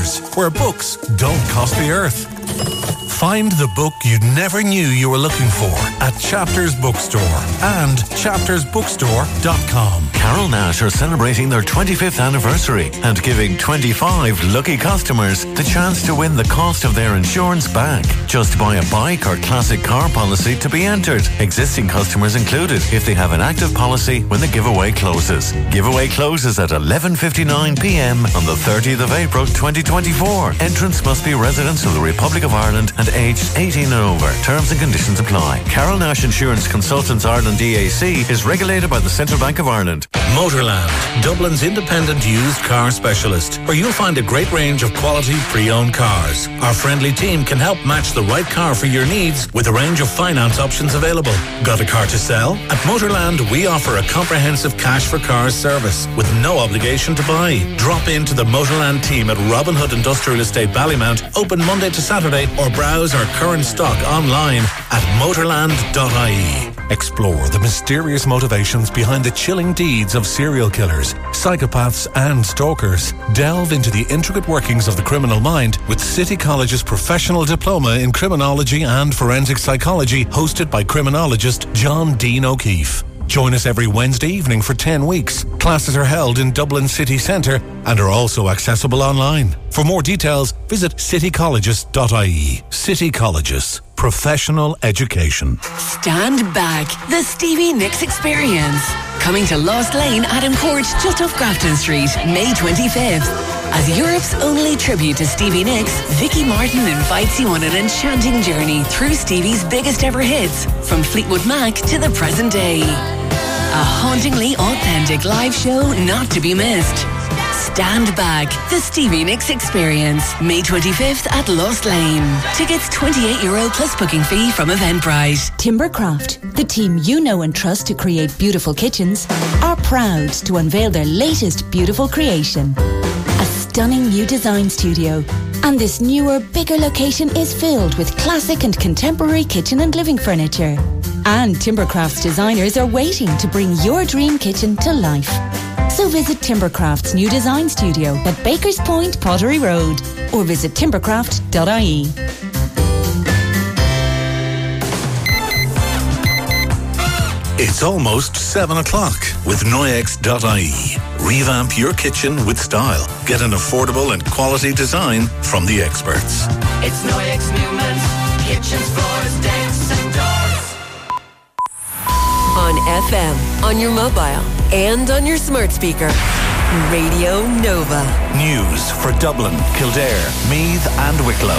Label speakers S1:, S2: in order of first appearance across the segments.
S1: Chapters, where books don't cost the earth. Find the book you never knew you were looking for at Chapters Bookstore and chaptersbookstore.com.
S2: Carol Nash are celebrating their 25th anniversary and giving 25 lucky customers the chance to win the cost of their insurance back. Just buy a bike or classic car policy to be entered. Existing customers included if they have an active policy when the giveaway closes. Giveaway closes at 11:59pm on the 30th of April 2024. Entrants must be residents of the Republic of Ireland and aged 18 and over. Terms and conditions apply. Carol Nash Insurance Consultants Ireland DAC is regulated by the Central Bank of Ireland.
S1: Motorland, Dublin's independent used car specialist, where you'll find a great range of quality pre-owned cars. Our friendly team can help match the right car for your needs with a range of finance options available. Got a car to sell? At Motorland, we offer a comprehensive cash for cars service with no obligation to buy. Drop into the Motorland team at Robin Hood Industrial Estate Ballymount, open Monday to Saturday, or browse our current stock online at motorland.ie. Explore the mysterious motivations behind the chilling deeds of serial killers, psychopaths and stalkers. Delve into the intricate workings of the criminal mind with City College's professional diploma in criminology and forensic psychology, hosted by criminologist John Dean O'Keefe. Join us every Wednesday evening for 10 weeks. Classes are held in Dublin City Centre and are also accessible online. For more details, visit citycolleges.ie. City Colleges. Professional education.
S3: Stand back. The Stevie Nicks Experience. Coming to Lost Lane, Adam Court, just off Grafton Street, May 25th. As Europe's only tribute to Stevie Nicks, Vicky Martin invites you on an enchanting journey through Stevie's biggest ever hits, from Fleetwood Mac to the present day. A hauntingly authentic live show not to be missed. Stand Back, the Stevie Nicks Experience, May 25th at Lost Lane. Tickets €28 plus booking fee from Eventbrite.
S4: Timbercraft, the team you know and trust to create beautiful kitchens, are proud to unveil their latest beautiful creation. A stunning new design studio. And this newer, bigger location is filled with classic and contemporary kitchen and living furniture. And Timbercraft's designers are waiting to bring your dream kitchen to life. So visit Timbercraft's new design studio at Bakers Point, Pottery Road, or visit timbercraft.ie.
S1: It's almost 7 o'clock with Noyex.ie. Revamp your kitchen with style. Get an affordable and quality design from the experts.
S5: It's Noyex Newman's kitchens, floors, decks and doors.
S6: On FM, on your mobile, and on your smart speaker. Radio Nova.
S1: News for Dublin, Kildare, Meath and Wicklow.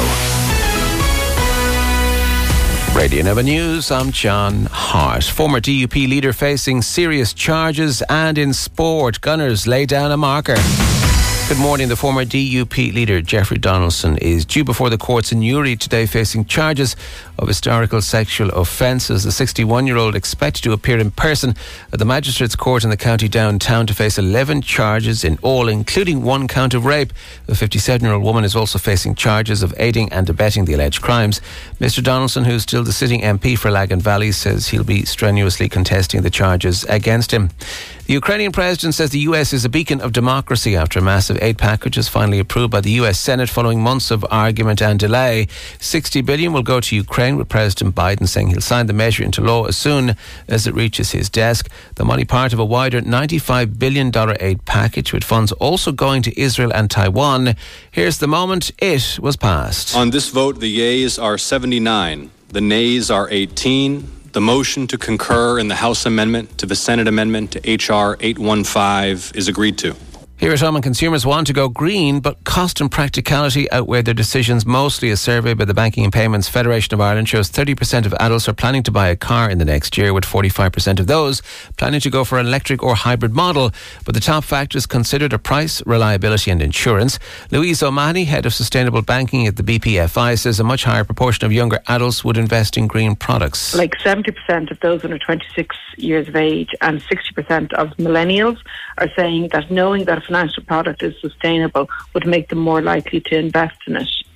S7: Radio Nova News, I'm John Hart. Former DUP leader facing serious charges, and in sport, Gunners lay down a marker. Good morning. The former DUP leader, Jeffrey Donaldson, is due before the courts in Newry today facing charges of historical sexual offences. The 61-year-old expected to appear in person at the Magistrates' Court in the county downtown to face 11 charges in all, including one count of rape. The 57-year-old woman is also facing charges of aiding and abetting the alleged crimes. Mr. Donaldson, who's still the sitting MP for Lagan Valley, says he'll be strenuously contesting the charges against him. The Ukrainian president says the US is a beacon of democracy after a massive aid package is finally approved by the US Senate following months of argument and delay. $60 billion will go to Ukraine, with President Biden saying he'll sign the measure into law as soon as it reaches his desk. The money part of a wider $95 billion aid package, with funds also going to Israel and Taiwan. Here's the moment it was passed.
S8: On this vote, the yeas are 79, the nays are 18. The motion to concur in the House amendment to the Senate amendment to H.R. 815 is agreed to.
S7: Here at home, and consumers want to go green, but cost and practicality outweigh their decisions mostly. A survey by the Banking and Payments Federation of Ireland shows 30% of adults are planning to buy a car in the next year, with 45% of those planning to go for an electric or hybrid model. But the top factors considered are price, reliability and insurance. Louise O'Mahony, head of sustainable banking at the BPFI, says a much higher proportion of younger adults would invest in green products.
S9: Like 70% of those under 26 years of age and 60% of millennials are saying that knowing that a financial product is sustainable would make them more likely to invest in it.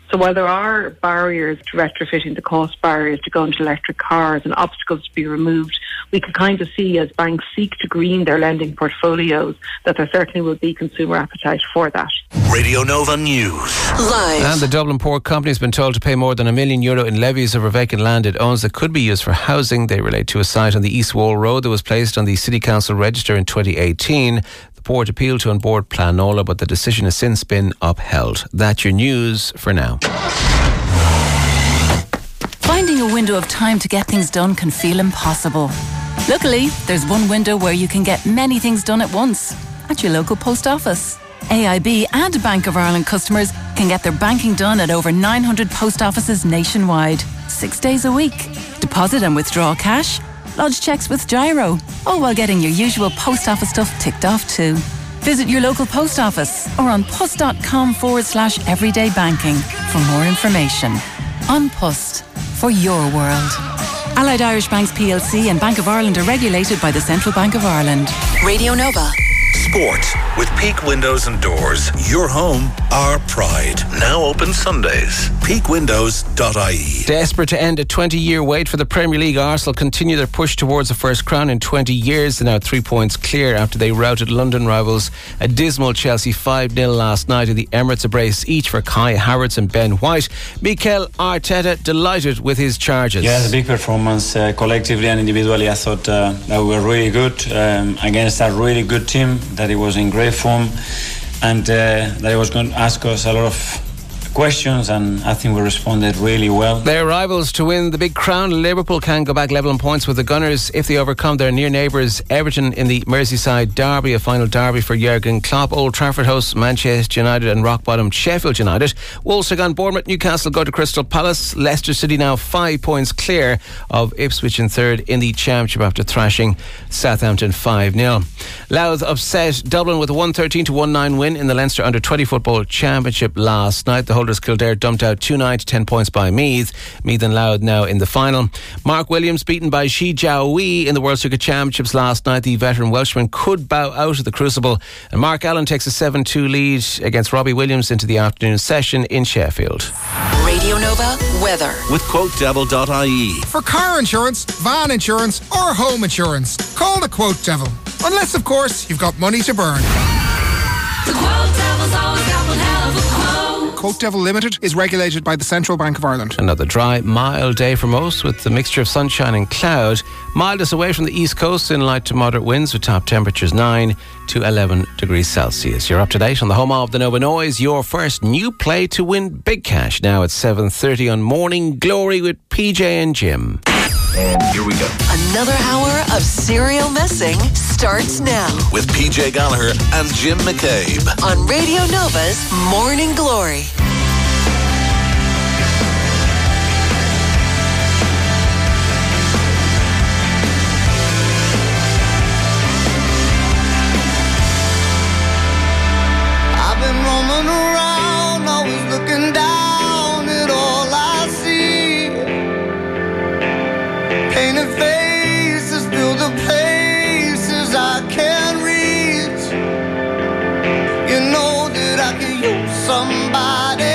S9: So while there are barriers to retrofitting, the cost barriers to go into electric cars and obstacles to be removed, we can kind of see as banks seek to green their lending portfolios that there certainly will be consumer appetite for that.
S1: Radio Nova News.
S6: Live.
S7: And the Dublin Port Company has been told to pay more than €1 million in levies over vacant land it owns that could be used for housing. They relate to a site on the East Wall Road that was placed on the City Council register in 2018. The port appealed to On Board Planola, but the decision has since been upheld. That's your news for now.
S10: Finding a window of time to get things done can feel impossible. Luckily, there's one window where you can get many things done at once, at your local post office. AIB and Bank of Ireland customers can get their banking done at over 900 post offices nationwide, 6 days a week. Deposit and withdraw cash, lodge cheques with Gyro, all while getting your usual post office stuff ticked off too. Visit your local post office or on pust.com/everyday banking for more information. On Pust, for your world. Allied Irish Banks plc and Bank of Ireland are regulated by the Central Bank of Ireland.
S6: Radio Nova.
S1: Sport with Peak Windows and Doors. Your home, our pride. Now open Sundays. peakwindows.ie.
S7: Desperate to end a 20-year wait for the Premier League, Arsenal continue their push towards the first crown in 20 years. They're now 3 points clear after they routed London rivals a dismal Chelsea 5-0 last night in the Emirates, a brace each for Kai Havertz and Ben White. Mikel Arteta delighted with his charges.
S11: Yeah, it's a big performance collectively and individually. I thought that we were really good against a really good team, that it was in great form, and that it was going to ask us a lot of questions, and I think we responded really well.
S7: Their rivals to win the big crown, Liverpool can go back level in points with the Gunners if they overcome their near neighbours Everton in the Merseyside derby, a final derby for Jurgen Klopp. Old Trafford hosts Manchester United and rock bottom Sheffield United. Wolves take on Bournemouth, Newcastle go to Crystal Palace. Leicester City now 5 points clear of Ipswich in third in the Championship after thrashing Southampton 5-0. Louth upset Dublin with a 113-19 win in the Leinster Under-20 Football Championship last night. The holders Kildare dumped out 2-9 to 10 points by Meath. Meath and Louth now in the final. Mark Williams beaten by Shi Jiaowei in the World Circuit Championships last night. The veteran Welshman could bow out of the Crucible, and Mark Allen takes a 7-2 lead against Robbie Williams into the afternoon session in Sheffield.
S6: Radio Nova weather
S1: With QuoteDevil.ie.
S12: For car insurance, van insurance or home insurance, call the Quote Devil. Unless, of course, you've got money to burn.
S5: The Quote Devil's always got one hell of a quote.
S12: Quote Devil Limited is regulated by the Central Bank of Ireland.
S7: Another dry, mild day for most with the mixture of sunshine and cloud. Mildest away from the east coast in light to moderate winds with top temperatures 9 to 11 degrees Celsius. You're up to date on the home of the Nova Noise. Your first new play to win big cash now at 7:30 on Morning Glory with PJ and Jim.
S1: And here we go.
S6: Another hour of serial messing starts now
S1: With PJ Gallagher and Jim McCabe.
S6: on Radio Nova's Morning Glory.
S5: I've been roaming around, always looking down at all I see. Painted faces fill the places I can't reach. You know that I could use somebody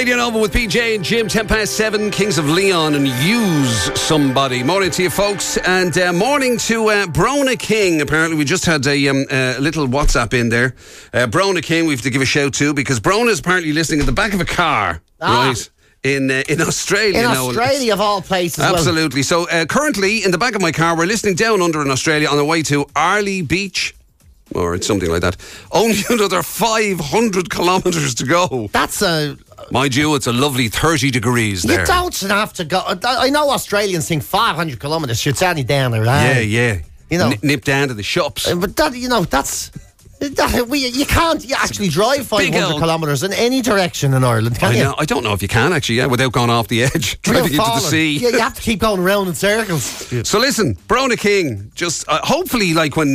S13: Radio Nova with PJ and Jim, 7:10, Kings of Leon and Use Somebody. Morning to you, folks, and morning to Brona King. Apparently, we just had a little WhatsApp in there. Brona King, we have to give a shout to because Brona is apparently listening in the back of a car, right? In Australia.
S14: In Australia, of all places.
S13: Absolutely. So, currently, in the back of my car, we're listening down under in Australia on the way to Arley Beach. Or it's something like that. Only another 500 kilometres to go.
S14: That's a...
S13: Mind you, it's a lovely 30 degrees there.
S14: You don't have to go... I know Australians think 500 kilometres, it's only down there, right?
S13: Yeah.
S14: You know,
S13: nip down to the shops.
S14: But that, that's... you can't actually drive 500 kilometres in any direction in Ireland, can you?
S13: I don't know if you can actually, without going off the edge, driving into the sea.
S14: Yeah, you have to keep going around in circles.
S13: So listen, Brona King, just hopefully, like when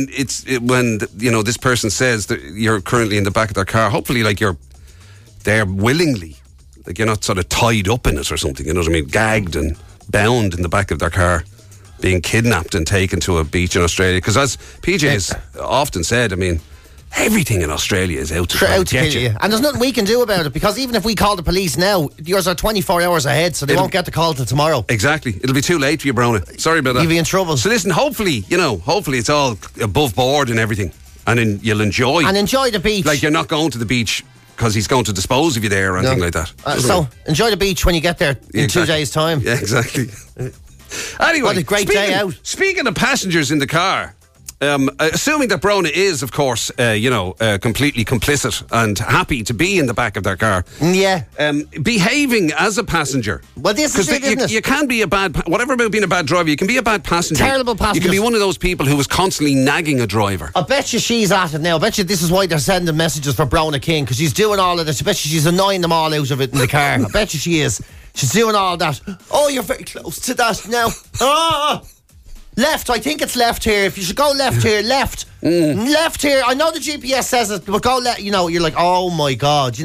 S13: this person says that you're currently in the back of their car, hopefully, like you're there willingly, like you're not sort of tied up in it or something. You know what I mean? Gagged and bound in the back of their car, being kidnapped and taken to a beach in Australia. Because as PJ has often said, I mean, everything in Australia is out to get you.
S14: And there's nothing we can do about it, because even if we call the police now, yours are 24 hours ahead, so they won't get the call till tomorrow.
S13: Exactly. It'll be too late for you, Brona. Sorry about that.
S14: You'll be in trouble.
S13: So listen, hopefully it's all above board and everything, and you'll enjoy.
S14: And enjoy the beach.
S13: Like you're not going to the beach because he's going to dispose of you there or anything like that.
S14: So enjoy the beach when you get there in 2 days' time.
S13: Yeah, exactly. Anyway,
S14: what a great day out.
S13: Speaking of passengers in the car, assuming that Brona is, of course, completely complicit and happy to be in the back of their car.
S14: Yeah.
S13: Behaving as a passenger.
S14: Well, this is it, isn't it?
S13: You can be whatever about being a bad driver, you can be a bad passenger.
S14: Terrible passenger.
S13: You can be one of those people who is constantly nagging a driver.
S14: I bet you she's at it now. I bet you this is why they're sending messages for Brona King, because she's doing all of this. I bet you she's annoying them all out of it in the car. I bet you she is. She's doing all that. Oh, you're very close to that now. Left, I think it's left here. If you should go left here, left. Left here. I know the GPS says it, but go left. You're like, oh my God,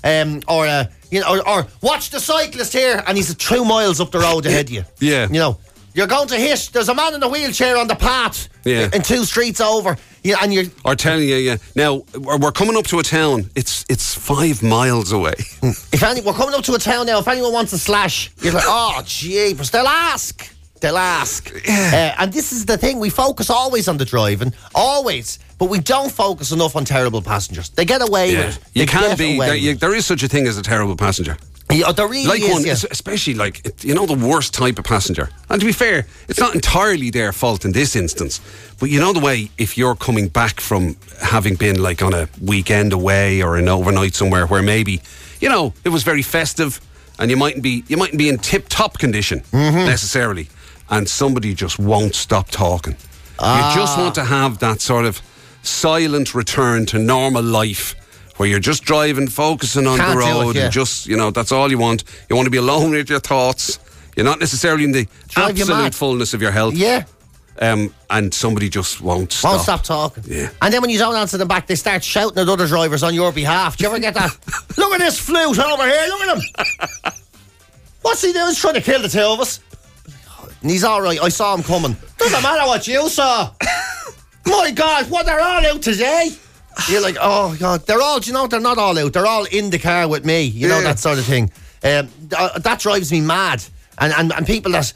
S14: or watch the cyclist here, and he's 2 miles up the road ahead of you.
S13: Yeah.
S14: You're going to hit. There's a man in a wheelchair on the path.
S13: Yeah.
S14: And 2 streets over. Yeah, and you're.
S13: Or telling you, yeah. Now we're coming up to a town. It's 5 miles away.
S14: We're coming up to a town now. If anyone wants a slash, you're like, oh, jeepers, they'll ask. Yeah. And this is the thing, we focus always on the driving, always, but we don't focus enough on terrible passengers. They get away with it.
S13: You can be. There is such a thing as a terrible passenger.
S14: Yeah, there really is.
S13: One, especially the worst type of passenger. And to be fair, it's not entirely their fault in this instance. But you know the way, if you're coming back from having been like on a weekend away or an overnight somewhere where maybe, it was very festive and you mightn't be in tip-top condition necessarily, and somebody just won't stop talking. You just want to have that sort of silent return to normal life, where you're just driving, focusing on the road, and just, that's all you want. You want to be alone with your thoughts. You're not necessarily in the absolute fullness of your health.
S14: Yeah.
S13: And somebody just won't stop.
S14: Won't stop talking.
S13: Yeah.
S14: And then when you don't answer them back, they start shouting at other drivers on your behalf. Do you ever get that? Look at this flute over here, look at him. What's he doing? He's trying to kill the 2 of us. And he's all right. I saw him coming. Doesn't matter what you saw. My God, what, they're all out today? You're like, oh God, they're not all out. They're all in the car with me. That sort of thing. That drives me mad. And people that,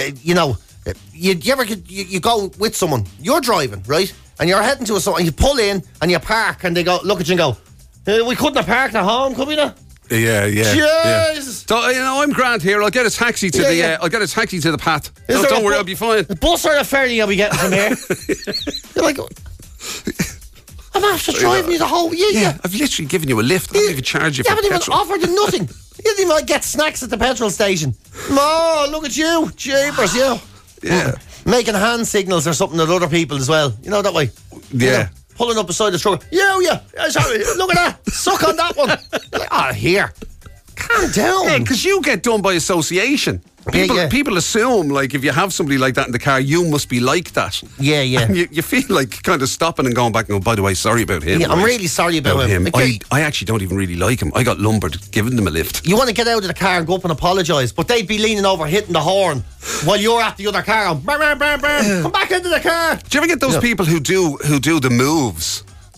S14: you go with someone, you're driving, right? And you're heading to and you pull in and you park and they go, look at you and go, we couldn't have parked at home, could we not?
S13: Yeah.
S14: Jesus.
S13: So I'm grand here. I'll get a taxi to the path. Don't worry, I'll be fine.
S14: The bus or the ferry I'll be getting from here. You're like, I'm after driving you the whole. Yeah.
S13: I've literally given you a lift. I haven't even charged you for petrol.
S14: You haven't even offered you nothing. You didn't even get snacks at the petrol station. Oh, look at you, jeepers,
S13: Yeah.
S14: Making hand signals or something at other people as well. That way.
S13: Yeah.
S14: Pulling up beside the truck. Sorry, look at that. Suck on that one. You're like, here. Calm down.
S13: Yeah, because you get done by association. People assume, like, if you have somebody like that in the car, you must be like that.
S14: Yeah.
S13: And you feel like kind of stopping and going back and going, by the way, sorry about him.
S14: Yeah, I'm really sorry about him.
S13: I actually don't even really like him. I got lumbered giving them a lift.
S14: You want to get out of the car and go up and apologise, but they'd be leaning over hitting the horn while you're at the other car going, come back into the car.
S13: Do you ever get those people who do the moves?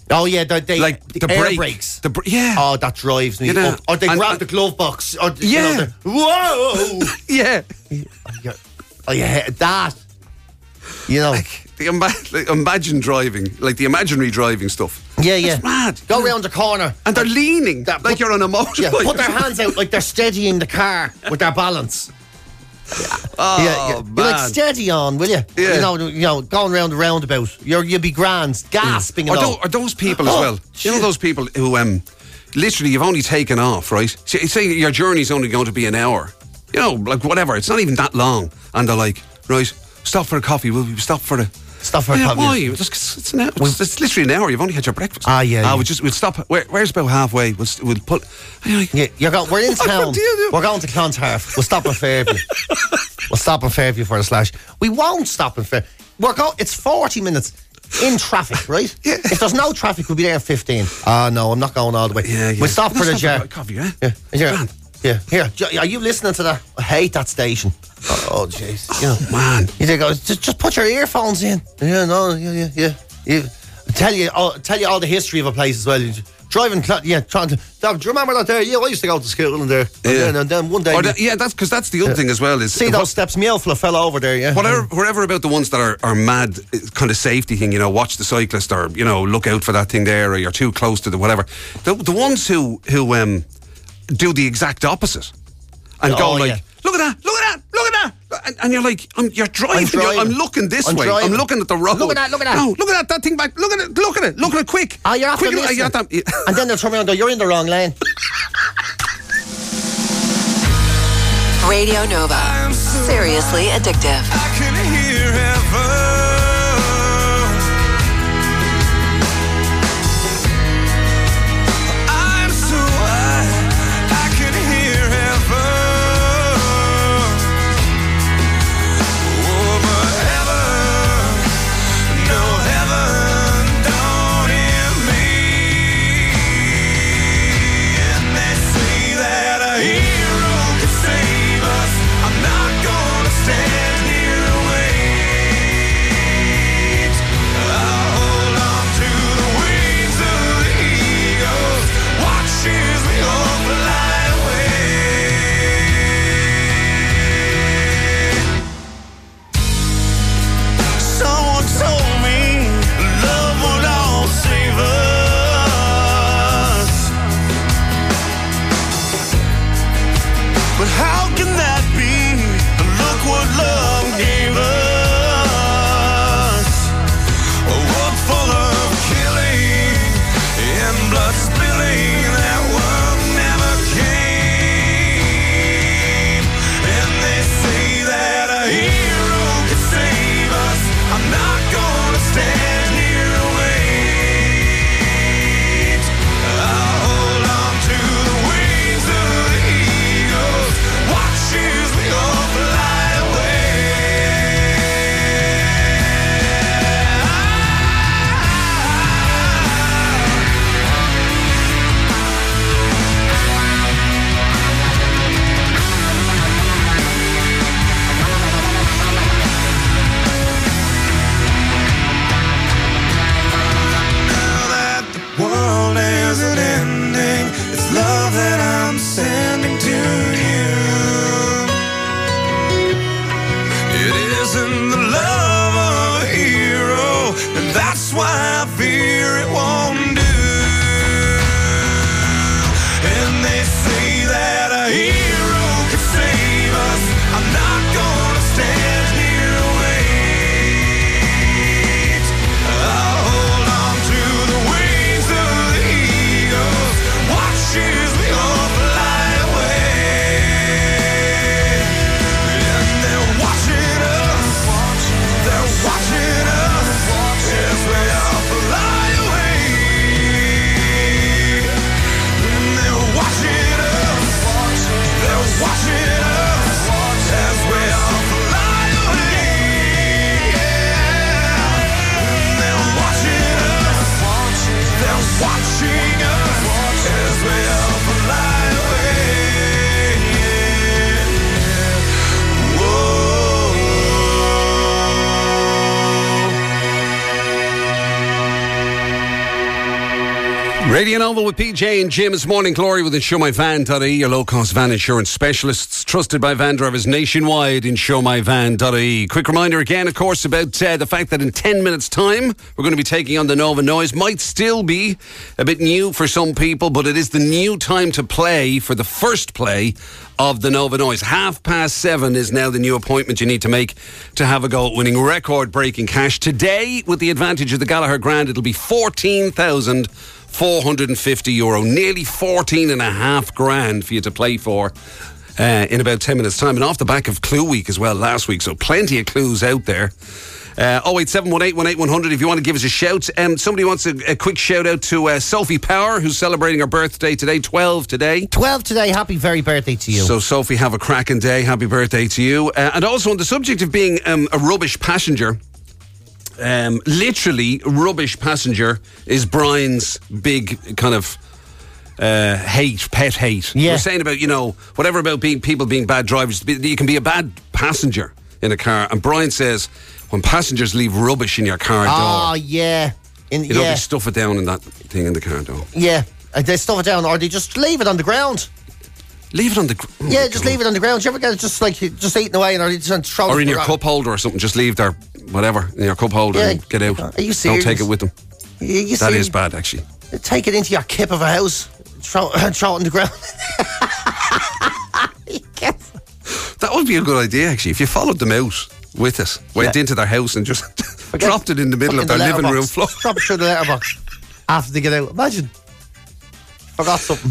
S14: Oh yeah, they
S13: like the
S14: air
S13: brake.
S14: brakes.
S13: Yeah.
S14: Oh, that drives me.
S13: You know,
S14: up. Or they grab the glove box. Or,
S13: yeah.
S14: Whoa.
S13: Yeah.
S14: Oh yeah, that. You know,
S13: imagine driving, like the imaginary driving stuff.
S14: Yeah.
S13: It's mad.
S14: Go round the corner.
S13: And they're leaning like you're on a motorbike.
S14: Yeah, put their hands out like they're steadying the car with their balance.
S13: Oh,
S14: man. You're like, steady on, will you?
S13: Yeah.
S14: You know, going round the roundabout. You'll be grand, gasping and all.
S13: Are those people as well? You know those people who, literally, you've only taken off, right? Say your journey's only going to be an hour. You know, like whatever. It's not even that long. And they're like, right, stop for a coffee. Will we stop for a coffee? Why? It's an hour. It's literally an hour. You've only had your breakfast. We'll stop. Where's about halfway? We'll put.
S14: We're in town. We're going to Clontarf. We'll stop in Fairview. We'll stop in Fairview for a slash. We won't stop in Fairview. It's 40 minutes in traffic, right? Yeah. If there's no traffic, we'll be there at 15. No, I'm not going all the way. Yeah. We'll stop for the jar.
S13: Coffee, yeah?
S14: Yeah. Yeah, here. Are you listening to that? I hate that station. Oh, jeez.
S13: Oh, man.
S14: You think, just put your earphones in. Yeah. Tell you all the history of a place as well. Driving, trying to. Do you remember that there? Yeah, I used to go to school in there. And then one day.
S13: That's because that's the other thing as well. Is
S14: see those steps? Meowfla fell over there. Yeah.
S13: Whatever about the ones that are mad kind of safety thing. You know, watch the cyclist, or look out for that thing there, or you're too close to the whatever. The ones who do the exact opposite and go like, look at that, and you're like, you're driving. I'm looking this way. I'm looking at the road.
S14: Look at that.
S13: No, look at that thing back. Look at it quick.
S14: You're after
S13: quick.
S14: And then they'll turn around and go, you're in the wrong lane.
S6: Radio Nova. Seriously addictive.
S15: I can hear heaven. Stand here
S13: Radio Nova with PJ and Jim. It's Morning Glory with InsureMyVan.ie, your low-cost van insurance specialists, trusted by van drivers nationwide. InsureMyVan.ie. Quick reminder again, of course, about the fact that in 10 minutes' time we're going to be taking on the Nova Noise. Might still be a bit new for some people, but it is the new time to play for the first play of the Nova Noise. 7:30 is now the new appointment you need to make to have a go at winning record-breaking cash. Today, with the advantage of the Gallagher Grand, it'll be €14,450, nearly 14.5 grand for you to play for in about 10 minutes' time. And off the back of Clue Week as well last week, so plenty of clues out there. 087181800 if you want to give us a shout. Somebody wants a quick shout out to Sophie Power, who's celebrating her birthday today. 12 today.
S14: 12 today. Happy very birthday to you.
S13: So Sophie, have a cracking day. Happy birthday to you. And also on the subject of being a rubbish passenger, literally rubbish passenger is Brian's big kind of pet hate.
S14: Yeah.
S13: We're saying about, whatever about people being bad drivers, you can be a bad passenger in a car. And Brian says, when passengers leave rubbish in your car door.
S14: Oh, yeah.
S13: You don't stuff it down in that thing in the car door.
S14: Yeah. They stuff it down, or they just leave it on the ground.
S13: Leave it on the ground?
S14: Yeah, just leave it on the ground. Do you ever get it just eating away, or you just throw it?
S13: Or in your cup holder or something. Just leave their whatever in your cup holder and get out.
S14: Are you serious?
S13: Don't take it with them. That is bad, actually.
S14: Take it into your kip of a house, throw it on the ground.
S13: That would be a good idea, actually. If you followed them out with it, went into their house and just dropped it in the middle of their living room floor.
S14: Drop it through the letterbox after they get out. Imagine. Forgot something.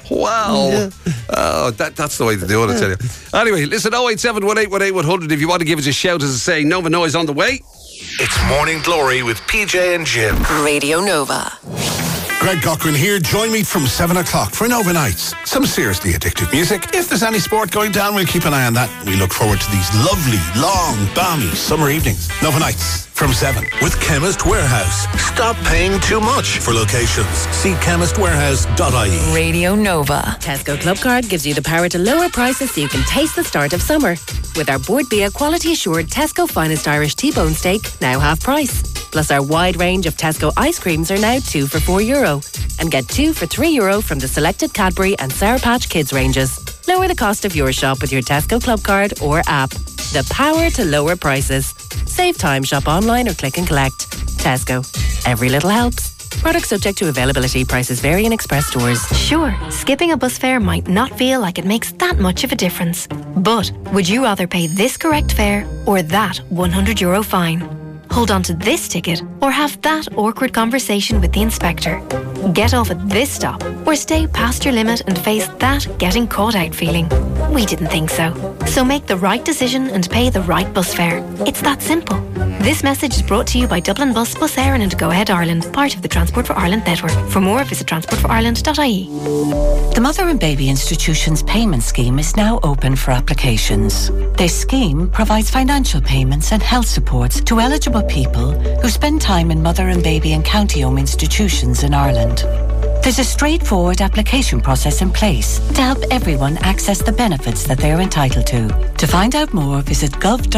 S13: Wow.
S14: Yeah.
S13: Oh, that's the way to do it, I tell you. Anyway, listen, 087181800 if you want to give us a shout, as I say. Nova Noise on the way.
S16: It's Morning Glory with PJ and Jim.
S6: Radio Nova.
S16: Greg Cochran here. Join me from 7 o'clock for Nova Nights. Some seriously addictive music. If there's any sport going down, we'll keep an eye on that. We look forward to these lovely, long, balmy summer evenings. Nova Nights from 7.
S1: With Chemist Warehouse. Stop paying too much for locations. See chemistwarehouse.ie.
S6: Radio Nova.
S17: Tesco Club Card gives you the power to lower prices so you can taste the start of summer. With our Board Bia quality assured Tesco Finest Irish T-bone steak, now half price. Plus our wide range of Tesco ice creams are now 2 for €4. And get 2 for €3 from the selected Cadbury and Sour Patch Kids ranges. Lower the cost of your shop with your Tesco Club Card or app. The power to lower prices. Save time, shop online or click and collect. Tesco. Every little helps. Product subject to availability. Prices vary in express stores.
S18: Sure, skipping a bus fare might not feel like it makes that much of a difference. But would you rather pay this correct fare or that €100 fine? Hold on to this ticket or have that awkward conversation with the inspector. Get off at this stop or stay past your limit and face that getting caught out feeling. We didn't think so. So make the right decision and pay the right bus fare. It's that simple. This message is brought to you by Dublin Bus, Bus Éireann and Go Ahead Ireland, part of the Transport for Ireland network. For more, visit transportforireland.ie.
S19: The Mother and Baby Institution's payment scheme is now open for applications. This scheme provides financial payments and health supports to eligible people who spend time in mother and baby and county-owned institutions in Ireland. There's a straightforward application process in place to help everyone access the benefits that they're entitled to. To find out more, visit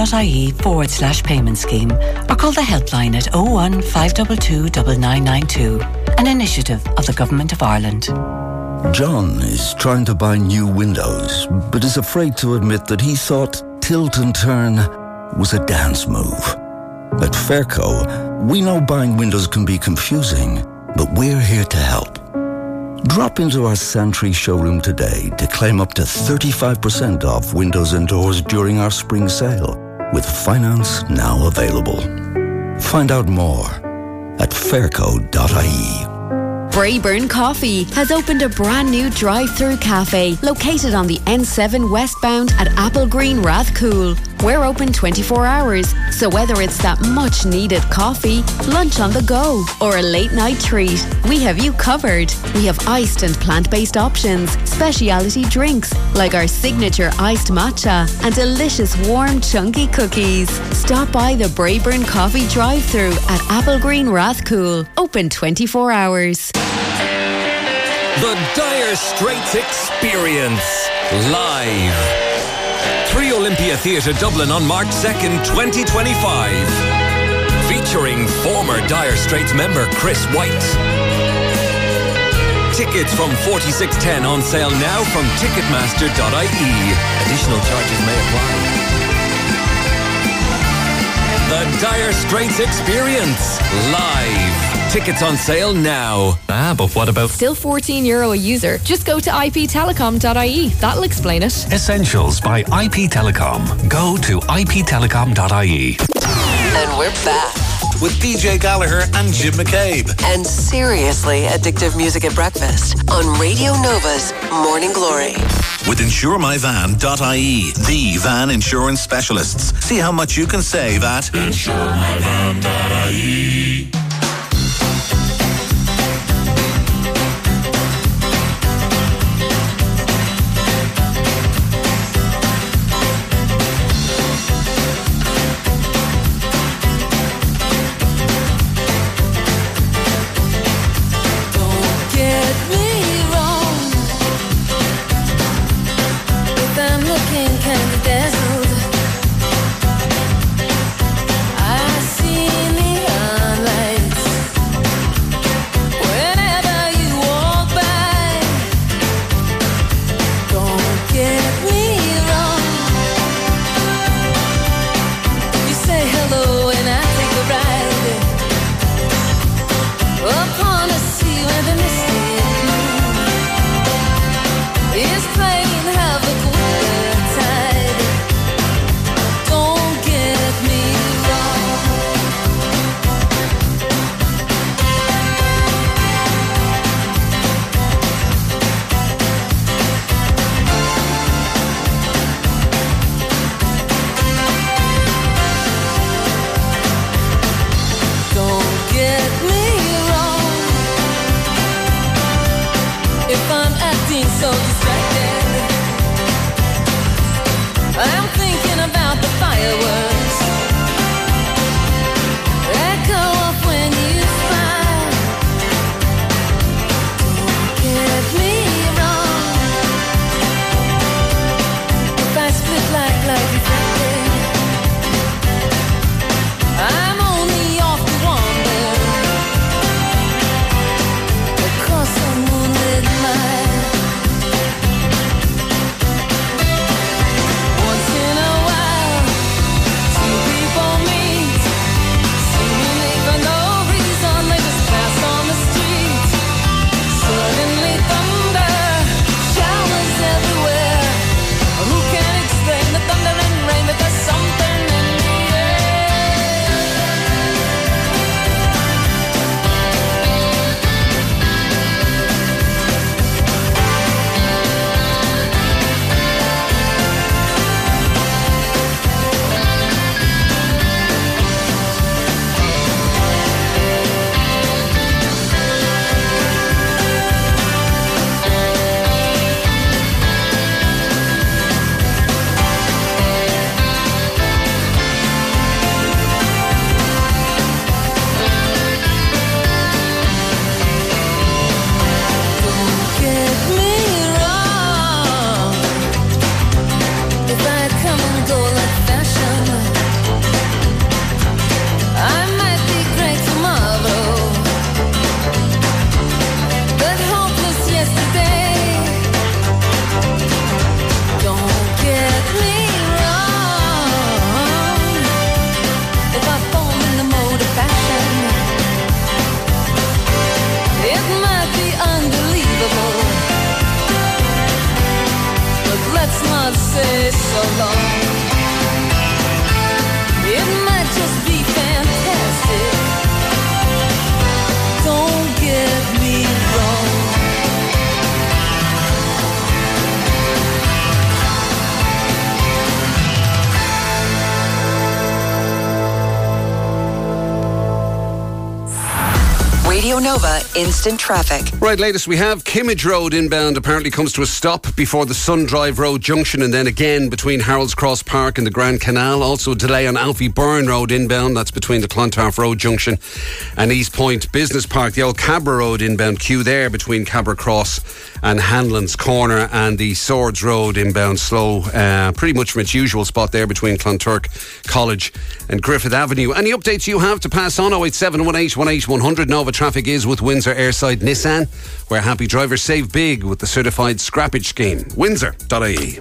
S19: gov.ie/payment scheme or call the helpline at 01 522 9992, an initiative of the Government of Ireland.
S20: John is trying to buy new windows, but is afraid to admit that he thought tilt and turn was a dance move. At Fairco, we know buying windows can be confusing, but we're here to help. Drop into our Santry showroom today to claim up to 35% off windows and doors during our spring sale, with finance now available. Find out more at fairco.ie.
S21: Braeburn Coffee has opened a brand new drive-through cafe located on the N7 westbound at Apple Green Rathcoole. We're open 24 hours, so whether it's that much needed coffee, lunch on the go, or a late night treat, we have you covered. We have iced and plant-based options, specialty drinks like our signature iced matcha and delicious warm chunky cookies. Stop by the Braeburn Coffee drive-through at Apple Green Rathcoole, open 24 hours.
S22: The Dire Straits Experience, live. 3 Olympia Theatre Dublin on March 2nd, 2025. Featuring former Dire Straits member Chris White. Tickets from 4610 on sale now from ticketmaster.ie. Additional charges may apply. The Dire Straits Experience live. Tickets on sale now.
S2: But what about...
S3: Still €14 a user. Just go to iptelecom.ie. That'll explain it.
S2: Essentials by IP Telecom. Go to iptelecom.ie.
S6: And we're back.
S1: With PJ Gallagher and Jim McCabe.
S6: And seriously addictive music at breakfast on Radio Nova's Morning Glory.
S1: With InsureMyVan.ie, the van insurance specialists. See how much you can save at InsureMyVan.ie.
S6: Radio Nova Instant Traffic.
S13: Right, latest we have Kimmage Road inbound apparently comes to a stop before the Sun Drive Road junction and then again between Harold's Cross Park and the Grand Canal. Also a delay on Alfie Byrne Road inbound, that's between the Clontarf Road junction and East Point Business Park. The old Cabra Road inbound queue there between Cabra Cross and Hanlon's Corner, and the Swords Road inbound slow, pretty much from its usual spot there between Clonturk College and Griffith Avenue. Any updates you have to pass on? 0871818 Nova Traffic is with Windsor Airside Nissan, where happy drivers save big with the certified scrappage scheme. Windsor.ie.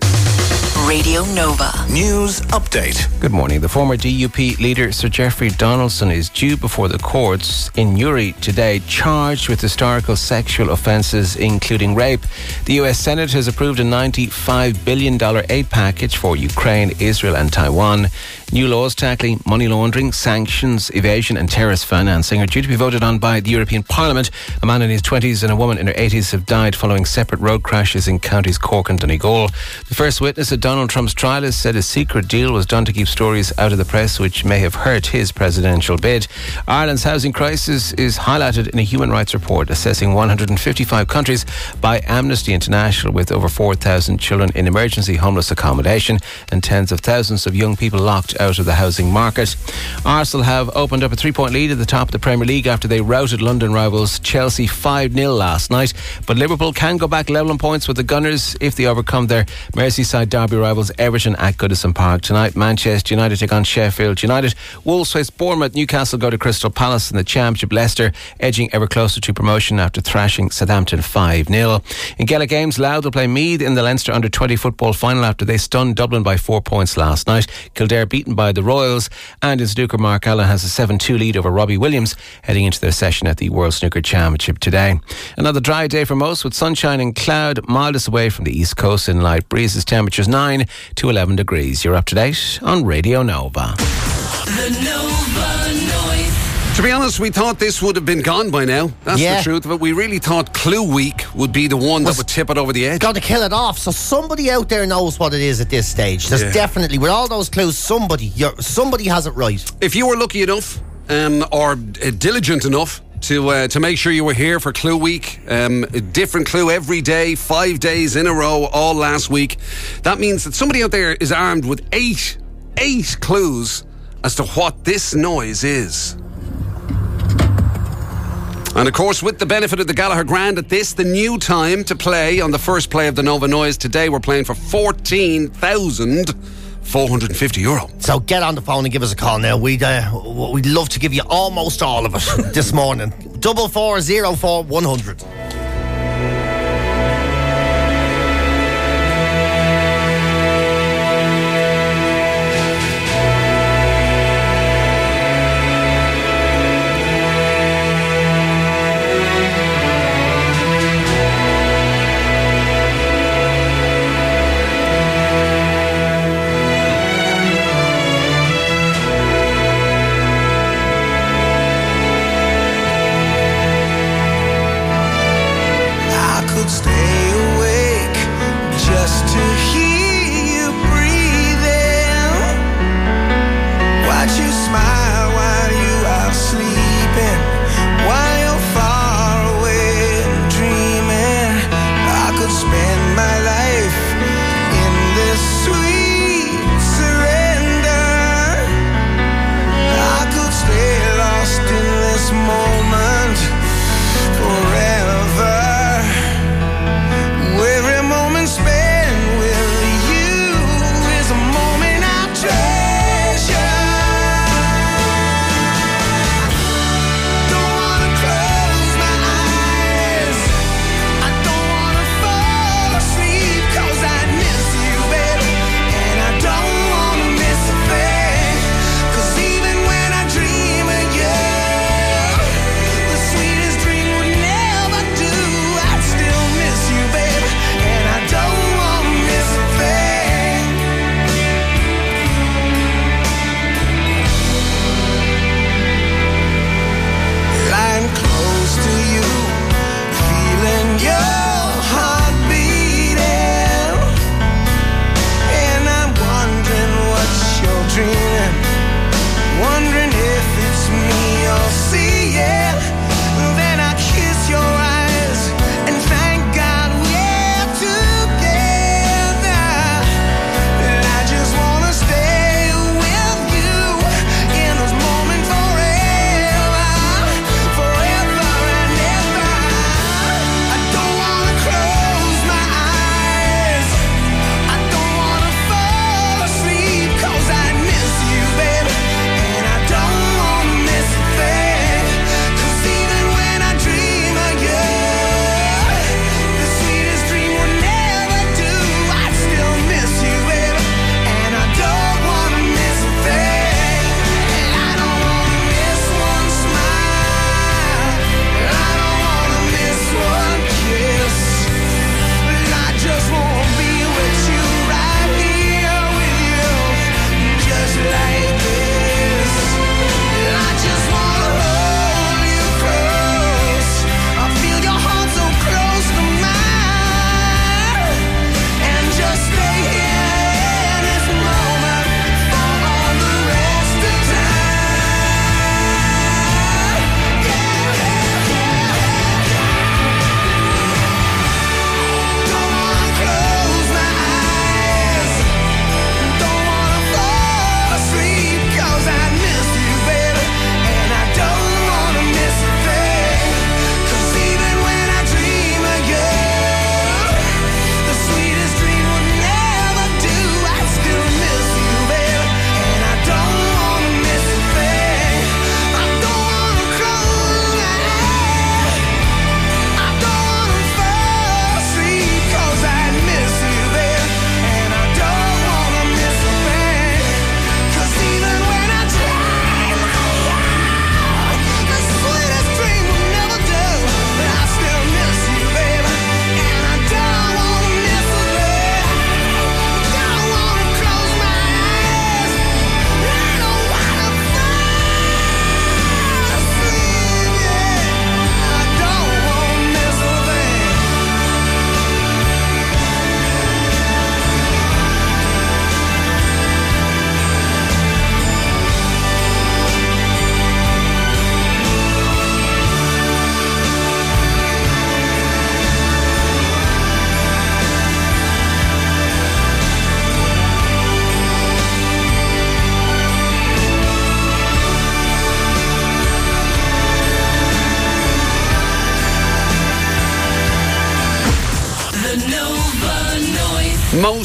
S6: Radio Nova.
S2: News update.
S7: Good morning. The former DUP leader Sir Geoffrey Donaldson is due before the courts in Newry today, charged with historical sexual offences including rape. The US Senate has approved a $95 billion aid package for Ukraine, Israel and Taiwan. New laws tackling money laundering, sanctions, evasion and terrorist financing are due to be voted on by the European Parliament. A man in his 20s and a woman in her 80s have died following separate road crashes in counties Cork and Donegal. The first witness at Donald Trump's trial has said a secret deal was done to keep stories out of the press which may have hurt his presidential bid. Ireland's housing crisis is highlighted in a human rights report assessing 155 countries by Amnesty International, with over 4,000 children in emergency homeless accommodation and tens of thousands of young people locked out of the housing market. Arsenal have opened up a 3-point lead at the top of the Premier League after they routed London rivals Chelsea 5-0 last night, but Liverpool can go back level on points with the Gunners if they overcome their Merseyside derby rivals Everton at Goodison Park tonight. Manchester United take on Sheffield United. Wolves face Bournemouth. Newcastle go to Crystal Palace in the Championship. Leicester edging ever closer to promotion after thrashing Southampton 5-0. In Gaelic games, Louth will play Meath in the Leinster Under-20 football final after they stunned Dublin by 4 points last night. Kildare beaten by the Royals, and in snooker, Mark Allen has a 7-2 lead over Robbie Williams heading into their session at the World Snooker Championship today. Another dry day for most with sunshine and cloud, mildest away from the east coast in light breezes. Temperatures 9 to 11 degrees. You're up to date on Radio Nova.
S15: The Nova Noise.
S13: To be honest, we thought this would have been gone by now. That's the truth of it. We really thought Clue Week would be the one that would tip it over the edge.
S14: Got to kill it off. So somebody out there knows what it is at this stage. There's definitely, with all those clues, somebody has it right.
S13: If you were lucky enough or diligent enough to make sure you were here for Clue Week, a different clue every day, 5 days in a row, all last week, that means that somebody out there is armed with eight clues as to what this noise is. And of course, with the benefit of the Gallagher Grand at this, the new time to play on the first play of the Nova Noise today, we're playing for €14,450.
S14: So get on the phone and give us a call now. We'd love to give you almost all of it this morning. 4404 100.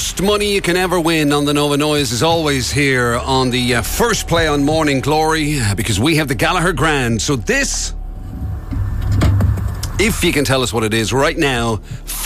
S13: most money you can ever win on the Nova Noise is always here on the first play on Morning Glory, because we have the Gallagher Grand. So this, if you can tell us what it is right now,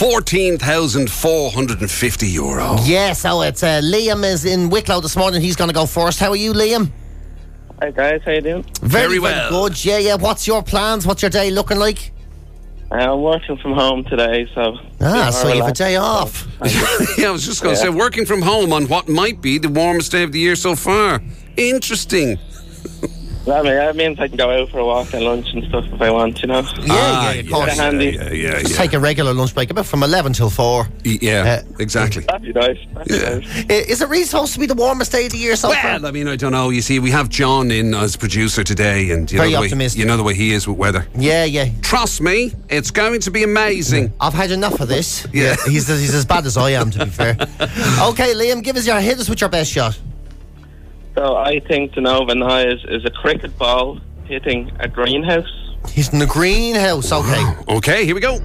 S13: €14,450.
S14: Yeah, so it's Liam is in Wicklow this morning. He's going to go first. How are you, Liam?
S4: Hi guys, how you doing?
S14: Very well. Good. Yeah. What's your plans? What's your day looking like?
S4: I'm working from home today, so...
S14: so you have a day off.
S13: Yeah, I was just going to say, working from home on what might be the warmest day of the year so far. Interesting.
S4: That means I can go out for a walk and lunch and stuff if I want, you know.
S14: Yeah, of course.
S4: Handy.
S14: Just take a regular lunch break, about from 11 till 4.
S13: Yeah, exactly.
S4: That'd be nice.
S14: Is it really supposed to be the warmest day of the year so far?
S13: Well, I mean, I don't know. You see, we have John in as producer today, and
S14: Very optimistic.
S13: You know the way he is with weather.
S14: Yeah.
S13: Trust me, it's going to be amazing.
S14: I've had enough of this.
S13: Yeah.
S14: He's as bad as I am, to be fair. Okay, Liam, hit us with your best shot.
S4: So I think the Nova Noise is a cricket ball hitting a greenhouse.
S14: He's in the greenhouse, okay.
S13: Okay, here we go.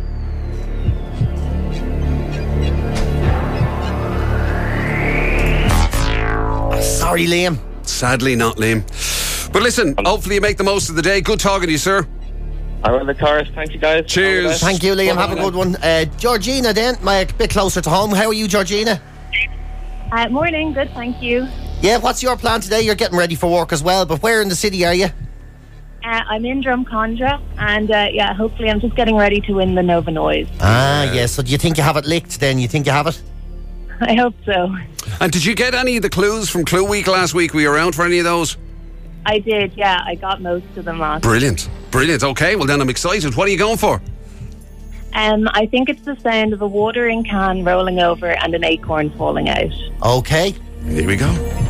S14: Sorry, Liam.
S13: Sadly not, Liam. But listen, hopefully you make the most of the day. Good talking to you, sir.
S4: I will, of course. Thank you, guys.
S13: Cheers.
S14: Thank you, Liam. Have a good one. Georgina, then, a bit closer to home. How are you, Georgina?
S8: Morning. Good, thank you.
S14: Yeah, what's your plan today? You're getting ready for work as well, but where in the city are you?
S8: I'm in Drumcondra, and hopefully I'm just getting ready to win the Nova Noise.
S14: Yeah, so do you think you have it licked then? You think you have it?
S8: I hope so.
S13: And did you get any of the clues from Clue Week last week? Were you around for any of those?
S8: I did, yeah. I got most of them last.
S13: Brilliant. Okay, well then I'm excited. What are you going for?
S8: I think it's the sound of a watering can rolling over and an acorn falling out.
S14: Okay.
S13: Here we go.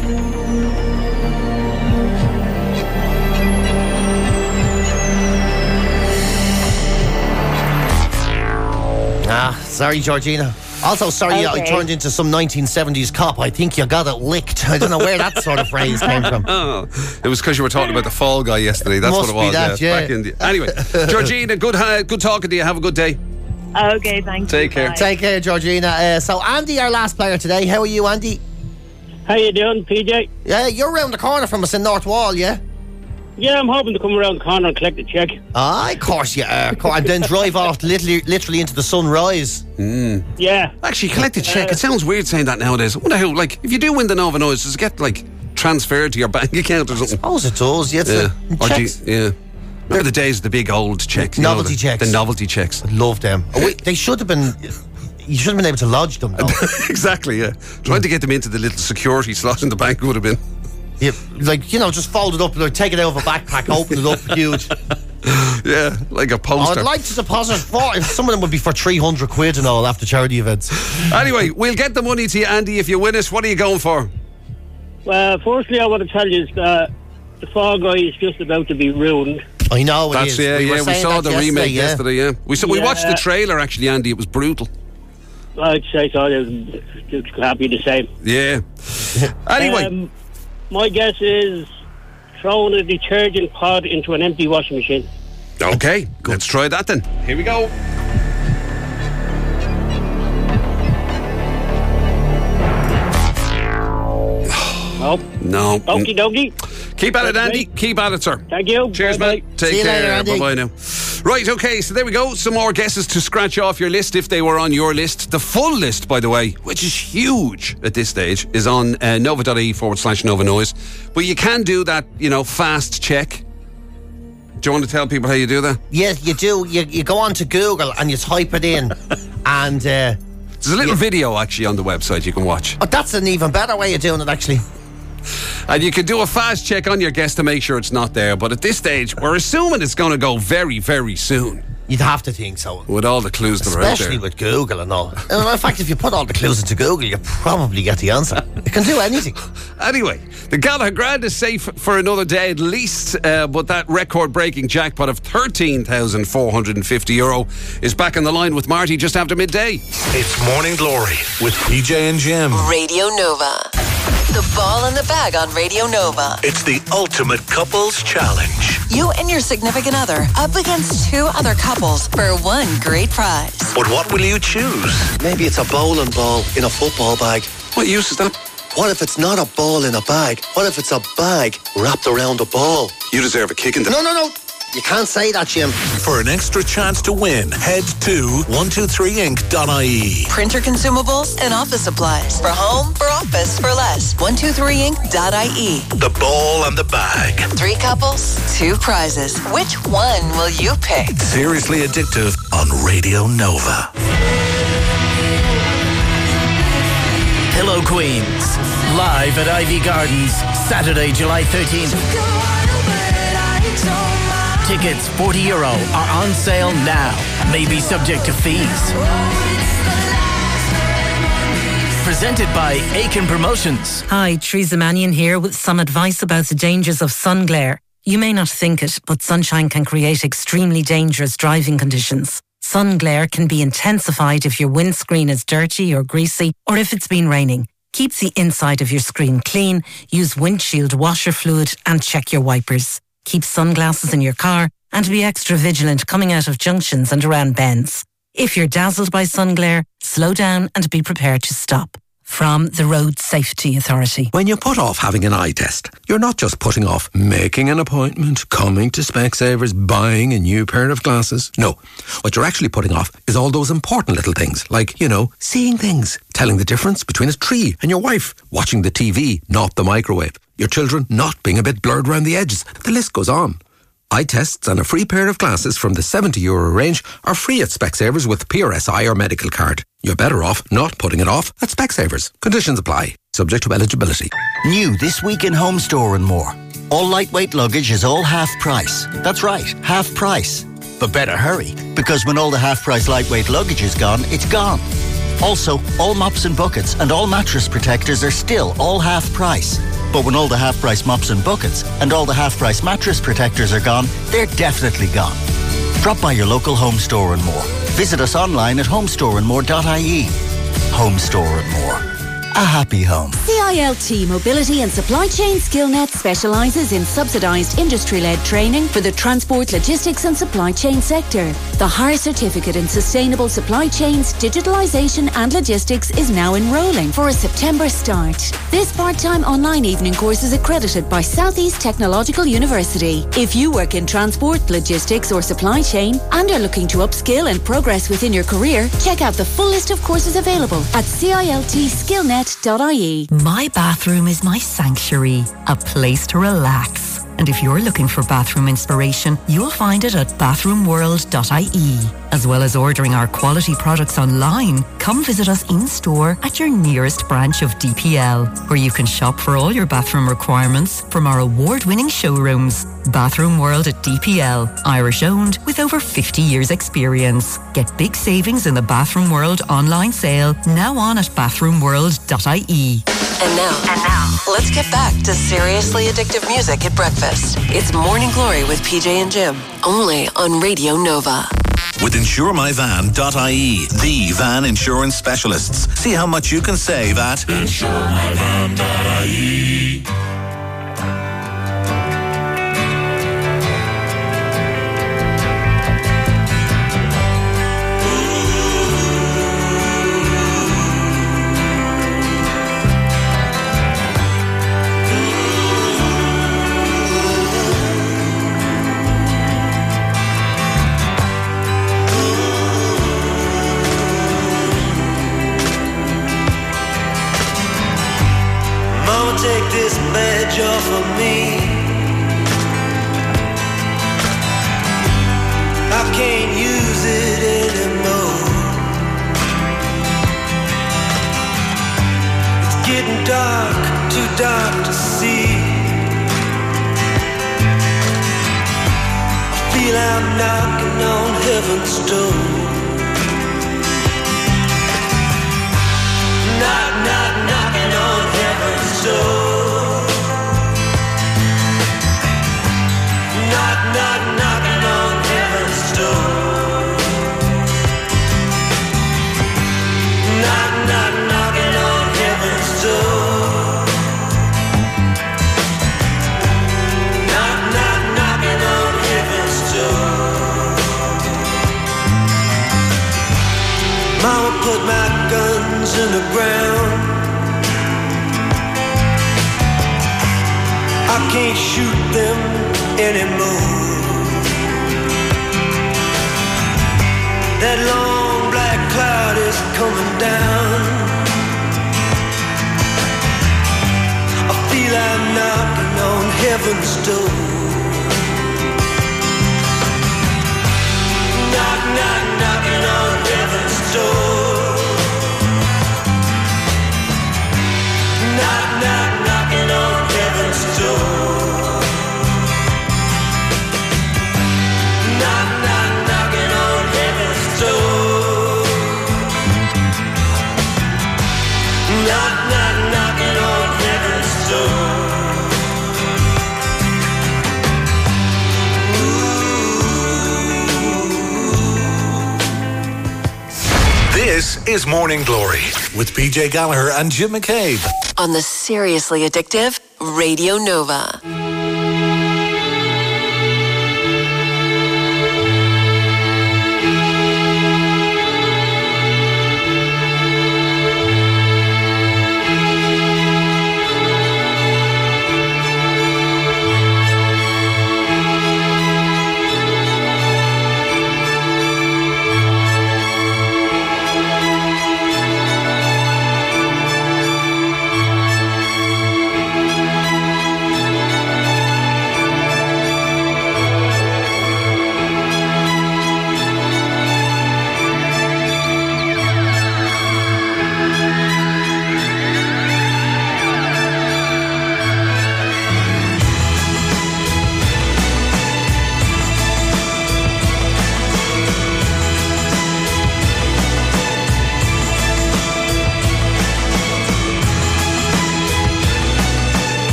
S14: Sorry, Georgina. Also, sorry, I turned into some 1970s cop. I think you got it licked. I don't know where that sort of phrase came from.
S13: Oh, it was because you were talking about the Fall Guy yesterday. That's
S14: Must
S13: what it was.
S14: Be that, yeah.
S13: Back in the, anyway, Georgina, good talking to you. Have a good day.
S8: Okay, thanks.
S13: Take care.
S14: Take care, Georgina. So, Andy, our last player today. How are you, Andy?
S23: How you doing, PJ?
S14: Yeah, you're around the corner from us in North Wall, yeah?
S23: Yeah, I'm hoping to come around the corner and collect the check.
S14: Of course you are. And then drive off literally into the sunrise.
S23: Yeah.
S13: Actually, collect a check. It sounds weird saying that nowadays. I wonder how, if you do win the Nova Noise, does it get, transferred to your bank account or something?
S14: I suppose it does, yes.
S13: Yeah. Remember the days of the big old checks?
S14: Novelty checks.
S13: The novelty checks.
S14: I love them. They should have been... You should have been able to lodge them, though.
S13: Exactly, yeah. Trying to get them into the little security slot in the bank would have been...
S14: Yeah, just fold it up, take it out of a backpack, open it up, huge.
S13: Yeah, like a poster.
S14: I'd like to deposit some of them would be for 300 quid and all after charity events.
S13: Anyway, we'll get the money to you, Andy, if you win it. What are you going for?
S23: Well, firstly, I want to tell you is that the Fall Guy is just about to be ruined.
S14: I know it is.
S13: We saw the remake yesterday, yeah. We watched the trailer, actually, Andy. It was brutal.
S23: I'd say so. It can't be the same.
S13: Yeah. Anyway...
S23: my guess is throwing a detergent pod into an empty washing machine.
S13: Okay, let's try that then. Here we go. No.
S23: Okie dokie.
S13: Keep at it, Andy. Keep at it, sir.
S23: Thank you.
S13: Cheers, mate. Take care. Bye-bye now. Right, okay, so there we go. Some more guesses to scratch off your list if they were on your list. The full list, by the way, which is huge at this stage, is on nova.ie/Nova Noise. But you can do that, fast check. Do you want to tell people how you do that?
S14: Yes, you do. You go on to Google and you type it in and...
S13: There's a little video, actually, on the website you can watch.
S14: Oh, that's an even better way of doing it, actually.
S13: And you can do a fast check on your guess to make sure it's not there. But at this stage, we're assuming it's going to go very, very soon.
S14: You'd have to think so.
S13: With all the clues that are out there.
S14: Especially with Google and all. And in fact, if you put all the clues into Google, you probably get the answer. It can do anything.
S13: Anyway, the Gallagher Grand is safe for another day at least. But that record-breaking jackpot of €13,450 is back on the line with Marty just after midday.
S1: It's Morning Glory with PJ and Jim.
S6: Radio Nova. The ball in the bag on Radio Nova.
S1: It's the ultimate couples challenge.
S9: You and your significant other up against 2 other couples for one great prize.
S1: But what will you choose?
S14: Maybe it's a bowling ball in a football bag.
S13: What use is that?
S14: What if it's not a ball in a bag? What if it's a bag wrapped around a ball?
S13: You deserve a kick in the...
S14: No. You can't say that, Jim.
S1: For an extra chance to win, head to 123inc.ie.
S9: Printer consumables and office supplies. For home, for office, for less. 123inc.ie.
S1: The ball and the bag.
S9: 3 couples, 2 prizes. Which one will you pick?
S1: Seriously Addictive on Radio Nova.
S10: Pillow Queens, live at Ivy Gardens, Saturday, July 13th. Tickets, €40, are on sale now. May be subject to fees. Presented by Aiken Promotions.
S11: Hi, Teresa Mannion here with some advice about the dangers of sun glare. You may not think it, but sunshine can create extremely dangerous driving conditions. Sun glare can be intensified if your windscreen is dirty or greasy, or if it's been raining. Keep the inside of your screen clean, use windshield washer fluid, and check your wipers. Keep sunglasses in your car and be extra vigilant coming out of junctions and around bends. If you're dazzled by sun glare, slow down and be prepared to stop. From the Road Safety Authority.
S24: When you put off having an eye test, you're not just putting off making an appointment, coming to Specsavers, buying a new pair of glasses. No, what you're actually putting off is all those important little things, like, seeing things, telling the difference between a tree and your wife, watching the TV, not the microwave, your children not being a bit blurred around the edges. The list goes on. Eye tests and a free pair of glasses from the €70 range are free at Specsavers with PRSI or medical card. You're better off not putting it off at Specsavers. Conditions apply. Subject to eligibility.
S25: New this week in Home Store and More. All lightweight luggage is all half price. That's right, half price. But better hurry, because when all the half price lightweight luggage is gone, it's gone. Also, all mops and buckets and all mattress protectors are still all half price. But when all the half-price mops and buckets and all the half-price mattress protectors are gone, they're definitely gone. Drop by your local Home Store and More. Visit us online at homestoreandmore.ie. Home Store and More. A happy home.
S26: CILT Mobility and Supply Chain Skillnet specialises in subsidised industry-led training for the transport, logistics and supply chain sector. The higher certificate in sustainable supply chains, digitalisation and logistics is now enrolling for a September start. This part-time online evening course is accredited by South East Technological University. If you work in transport, logistics or supply chain and are looking to upskill and progress within your career, check out the full list of courses available at CILTskillnet.ie.
S27: My bathroom is my sanctuary, a place to relax. And if you're looking for bathroom inspiration, you'll find it at bathroomworld.ie. As well as ordering our quality products online, come visit us in-store at your nearest branch of DPL, where you can shop for all your bathroom requirements from our award-winning showrooms. Bathroom World at DPL, Irish-owned with over 50 years' experience. Get big savings in the Bathroom World online sale, now on at bathroomworld.ie.
S9: And now, let's get back to seriously addictive music at breakfast. It's Morning Glory with PJ and Jim, only on Radio Nova.
S1: With InsureMyVan.ie, the van insurance specialists. See how much you can save at InsureMyVan.ie.
S28: Take this badge off of me. I can't use it anymore. It's getting dark, too dark to see. I feel I'm knocking on heaven's door. Knock, knock, knocking on heaven's door. Knock, knock, knocking on heaven's door. Knock, knock, knocking on heaven's door. Knock, knock, knocking on I can't shoot them anymore. That long black cloud is coming down. I feel I'm knocking on heaven's door. Knock, knock, knocking on heaven's door. Knock, knock, knocking on heaven's door. Knock, knock, knocking on heaven's door. Knock, knock, knocking on heaven's door.
S1: This is Morning Glory with PJ Gallagher and Jim McCabe.
S9: On the Seriously Addictive Radio Nova.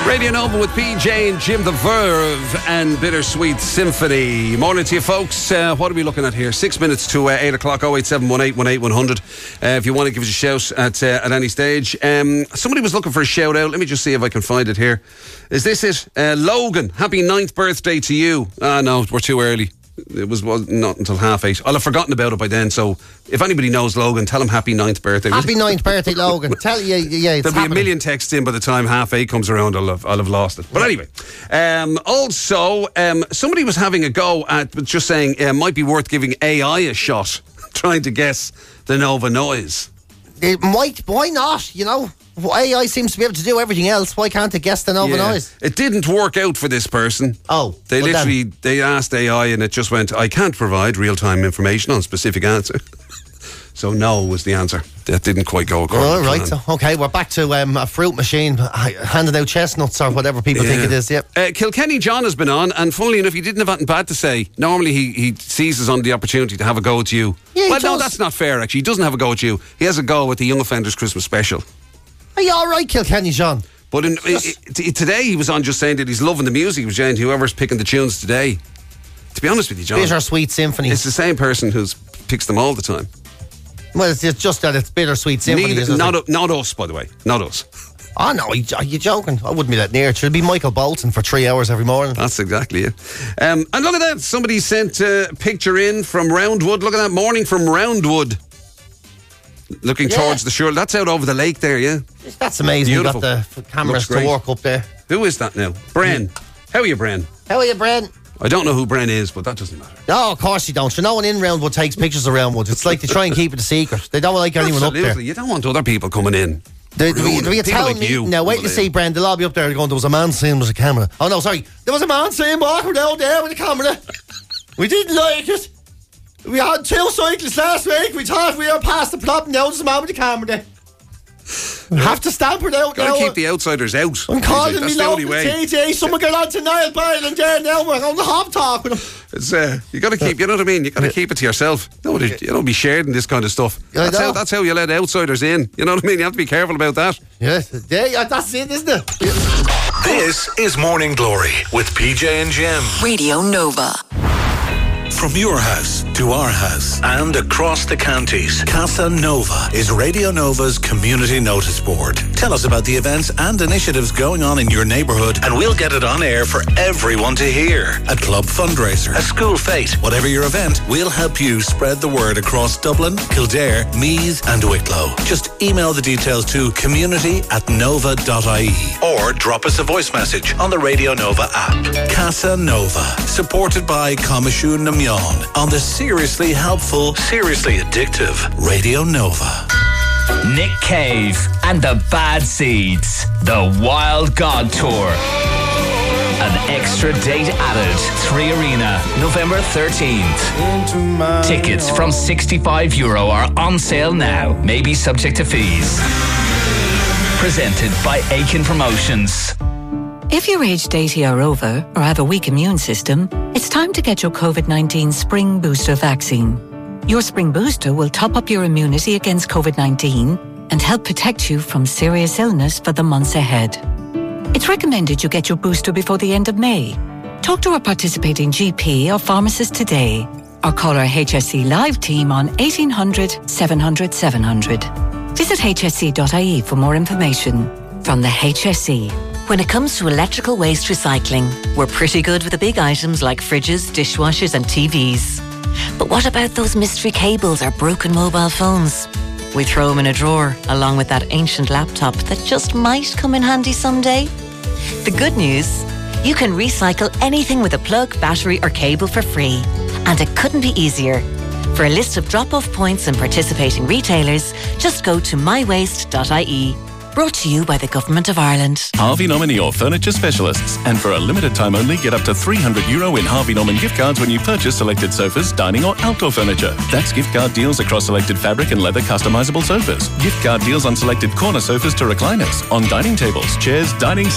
S13: Radio Nova with PJ and Jim, The Verve and Bittersweet Symphony. Morning to you, folks. What are we looking at here? 6 minutes to 8 o'clock. 0871818 if you want to give us a shout at any stage. Somebody was looking for a shout out. Let me just see if I can find it here. Is this it? Logan, happy 9th birthday to you. No, we're too early. It was not until 8:30. I'll have forgotten about it by then, so if anybody knows Logan, tell him happy 9th birthday.
S14: Happy 9th birthday, Logan. Tell you, yeah, it's
S13: there'll
S14: happening.
S13: be a million texts in by the time 8:30 comes around. I'll have lost it. But anyway, also, somebody was having a go at just saying it might be worth giving AI a shot, trying to guess the Nova noise.
S14: It might. Why not? You know, AI seems to be able to do everything else. Why can't it guess the Nova noise?
S13: It didn't work out for this person.
S14: Oh,
S13: they they asked AI and it just went, I can't provide real-time information on specific answer. So no was the answer. That didn't quite go according to
S14: right.
S13: plan.
S14: So, okay, we're back to a fruit machine handing out chestnuts or whatever people think it is. Yep.
S13: Kilkenny John has been on, and funnily enough, he didn't have anything bad to say. Normally, he seizes on the opportunity to have a go at you.
S14: Yeah,
S13: no, that's not fair. Actually, he doesn't have a go at you. He has a go at the Young Offenders Christmas Special.
S14: Are you all right, Kilkenny John?
S13: But today he was on just saying that he's loving the music. He was saying whoever's picking the tunes today. To be honest with you, John,
S14: Bittersweet Symphony.
S13: It's the same person who picks them all the time.
S14: Well, it's just that it's Bittersweet Symphony.
S13: Not us, by the way. Not us.
S14: Oh, no, are you joking? I wouldn't be that near. It should be Michael Bolton for 3 hours every morning.
S13: That's exactly it. And look at that. Somebody sent a picture in from Roundwood. Look at that morning from Roundwood. Looking towards the shore. That's out over the lake there, yeah?
S14: That's amazing.
S13: Beautiful.
S14: You've got the cameras to work up there.
S13: Who is that now? Bren. How are you, Bren?
S14: How are you, Bren?
S13: I don't know who Bren is, but that doesn't matter.
S14: No, of course you don't. So no one in Roundwood takes pictures of Roundwood. It's like they try and keep it a secret. They don't like anyone up there.
S13: Absolutely. You don't want other people coming in.
S14: Do we tell me? Now, wait till you see Bren. They'll all be up there going, there was a man saying there was a camera. Oh, no, sorry. There was a man saying walking down there with a camera. We didn't like it. We had 2 cyclists last week. We thought we were past the plot and now there's a man with a camera there. We have to stamp it out now.
S13: Gotta keep the outsiders out.
S14: I'm calling me
S13: That's the only way.
S14: TJ. Someone get on to Niall Byland there now. We're on the hop talk with him.
S13: It's, you gotta keep, you know what I mean? You gotta keep it to yourself. No, you don't be sharing this kind of stuff. That's how you let outsiders in. You know what I mean? You have to be careful about that.
S14: Yeah, that's it, isn't it?
S1: This is Morning Glory with PJ and Jim.
S9: Radio Nova.
S1: From your house to our house and across the counties, Casa Nova is Radio Nova's community notice board. Tell us about the events and initiatives going on in your neighbourhood and we'll get it on air for everyone to hear. A club fundraiser, a school fete, whatever your event, we'll help you spread the word across Dublin, Kildare, Meath and Wicklow. Just email the details to community@nova.ie or drop us a voice message on the Radio Nova app. Casa Nova, supported by Coimisiún na Meán on the seriously helpful, seriously addictive Radio Nova.
S5: Nick Cave and the Bad Seeds, the Wild God Tour. An extra date added, 3 Arena, November 13th. Tickets from €65 are on sale now, maybe subject to fees. Presented by Aiken Promotions.
S11: If you're aged 80 or over, or have a weak immune system, it's time to get your COVID-19 Spring Booster vaccine. Your Spring Booster will top up your immunity against COVID-19 and help protect you from serious illness for the months ahead. It's recommended you get your booster before the end of May. Talk to a participating GP or pharmacist today, or call our HSC Live team on 1800 700 700. Visit hsc.ie for more information. From the HSC.
S27: When it comes to electrical waste recycling, we're pretty good with the big items like fridges, dishwashers and TVs. But what about those mystery cables or broken mobile phones? We throw them in a drawer, along with that ancient laptop that just might come in handy someday. The good news? You can recycle anything with a plug, battery or cable for free. And it couldn't be easier. For a list of drop-off points and participating retailers, just go to mywaste.ie. Brought to you by the Government of Ireland.
S12: Harvey Norman are your furniture specialists. And for a limited time only, get up to €300 in Harvey Norman gift cards when you purchase selected sofas, dining or outdoor furniture. That's gift card deals across selected fabric and leather customizable sofas. Gift card deals on selected corner sofas to recliners. On dining tables, chairs, dining